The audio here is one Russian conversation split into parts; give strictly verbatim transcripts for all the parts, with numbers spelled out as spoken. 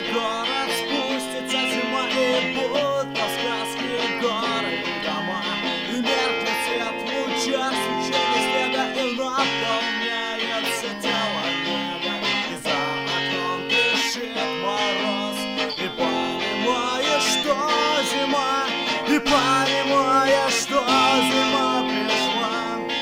город спустится зима, и будто в сказке горы и дома. И меркнет свет в лучах свечения снега, и наполняется тело нега. И за окном дышит мороз, и понимаешь, что зима, и понимаешь, что зима пришла.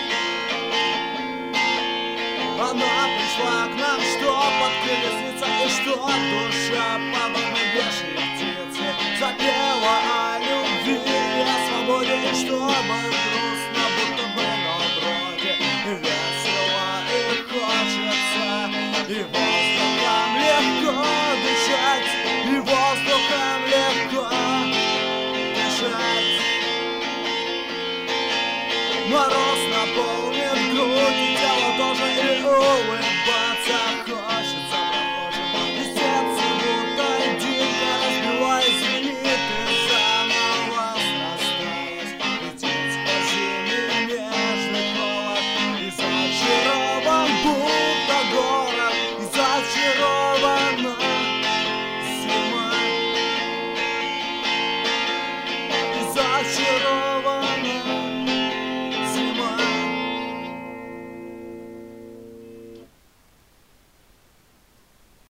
Она пришла к нам, что подкрылись лица, и что душа, подобно вешней птице, запела о любви и о свободе, и чтобы грустно, будто бы напротив, весело и хочется, и воздухом легко дышать, и воздухом легко дышать. Мороз наполнит грудь, и тело тоже, и улыбаться хочется прохожим. И сердце будто дико разбиваясь, звенит и заново срастаясь. И детско-зимний нежный холод, и зачарован будто город, и зачарована зима, и зачарована.